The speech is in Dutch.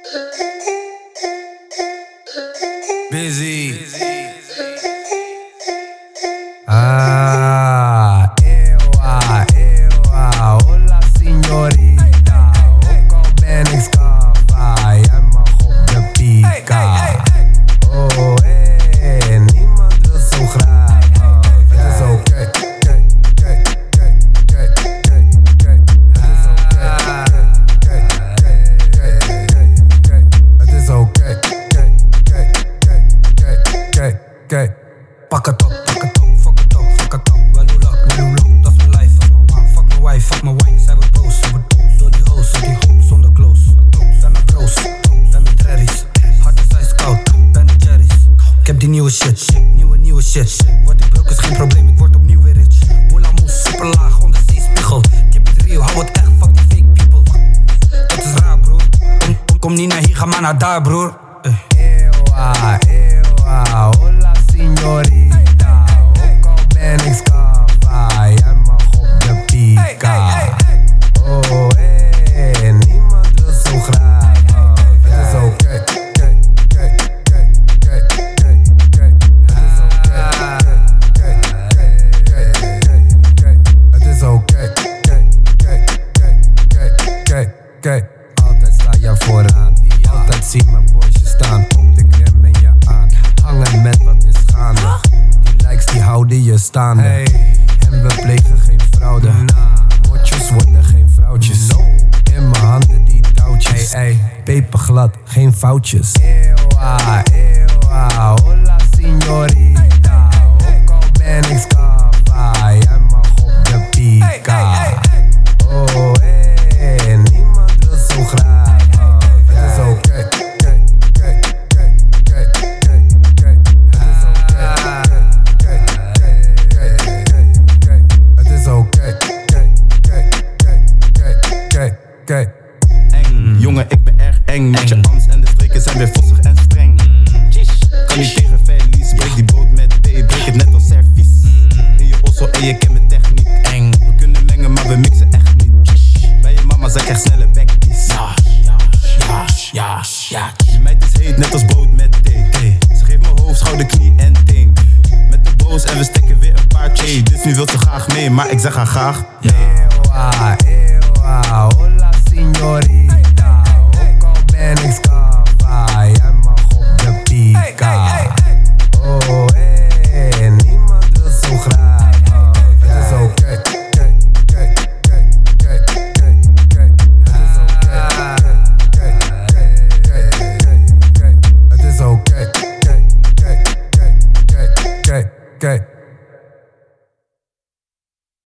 Busy. Hola signorita. Ook al ben ik Scava, jij mag op de pika. Oh hey, niemand wil zo graag. Het is oké. Het is oké. Pak het op, fuck het op. Wel hoe lak, dat is mijn life. Fuck mijn wife, fuck mijn wine. Zij wordt boos, door die hoes, zonder close. Zijn mijn bros, zijn mijn trerries. Hart is ijskoud, ben de cherries. Ik heb die nieuwe shit, nieuwe shit. Word ik broke is geen probleem, ik word opnieuw weer rich. Boela moes, super laag, onder zeespiegel. Keep it real, hou het echt, fuck die fake people. Dat is raar broer, kom niet naar hier, ga maar naar daar broer. Ewa, hola signorita. Ook al ben ik Scava, jij mag op de pika. Oh hey, niemand wil zo graag. Het is oké. Het is oké. Altijd sta je vooraan. Altijd zie mijn boysjes staan. Op de gram ben je aan. Hangen met wat is gaande. Die likes die houden je staande. En we plegen geen fraude. Motjes worden geen vrouwtjes. In mijn handen die touwtjes. Peperglad, geen foutjes. Ewa, hola signorita. Ook al ben ik Scava, jij mag op de pika. Oh hey, niemand wil zo graag. Het is oké. Het is oké. Eng, jongen, ik ben erg eng. Met je arms en de streken zijn weer vossig en streng. Kan niet tegen verlies, breek die boot met thee, breek het net als servies. In je osso en je kent mijn techniek. Eng, we kunnen mengen, maar we mixen echt niet. Bij je mama zeg echt snelle bekkies. Ja. Die meid is heet, net als brood met thee. Ze geeft me hoofd, schouder, knie en teen. Met de boos en we stekken weer een paar thee. Dus nu wil ze graag mee, maar ik zeg haar graag. Ewa, hola signorita.